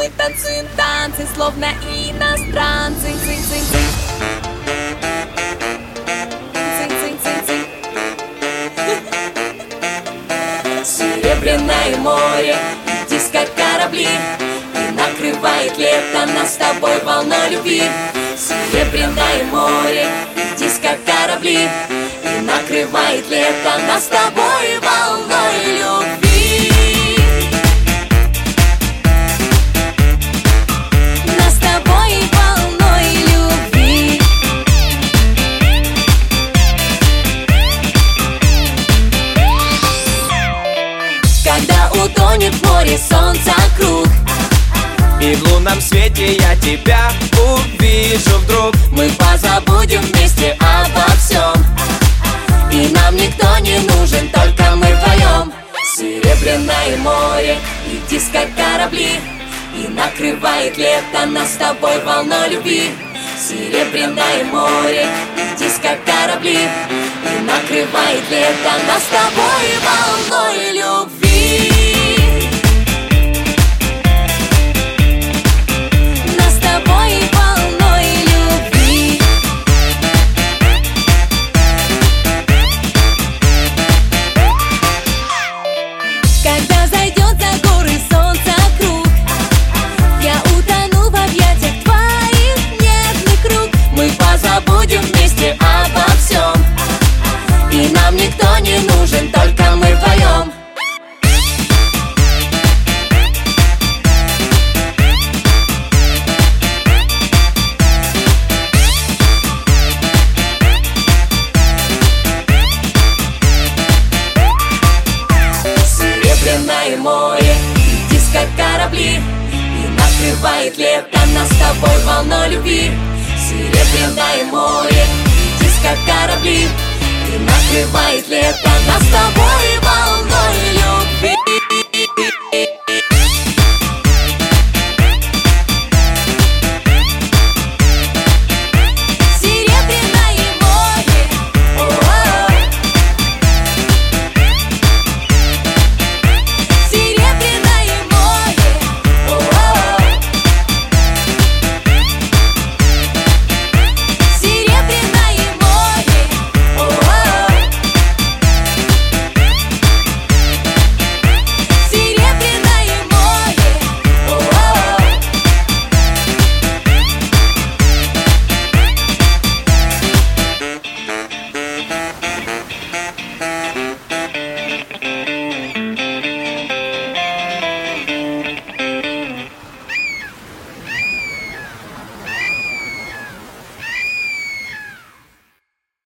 мы танцуем танцы, словно иностранцы. Серебряное море, диско корабли, и накрывает лето нас с тобой волной любви. Серебряное море, диско корабли, и накрывает лето нас с тобой волной любви. Нас с тобой волной любви. Когда утонет в море солнца круг, и в лунном свете я тебя увижу вдруг, мы позабудем вместе обо всем, и нам никто не нужен, только мы вдвоем. Серебряное море и диско корабли, и накрывает лето нас с тобой волной любви. Серебряное море и диско корабли, и накрывает лето нас с тобой волной любви. Когда зайдет за горы солнца круг, я утону в объятиях твоих нежных рук. Мы позабудем вместе обо всем, и нам никто не нужен, только мы вдвоем. Серебряное море и диско корабли, и накрывает лето нас с тобой волной любви. Серебряное море и диско корабли, и накрывает лето нас с тобой волной любви.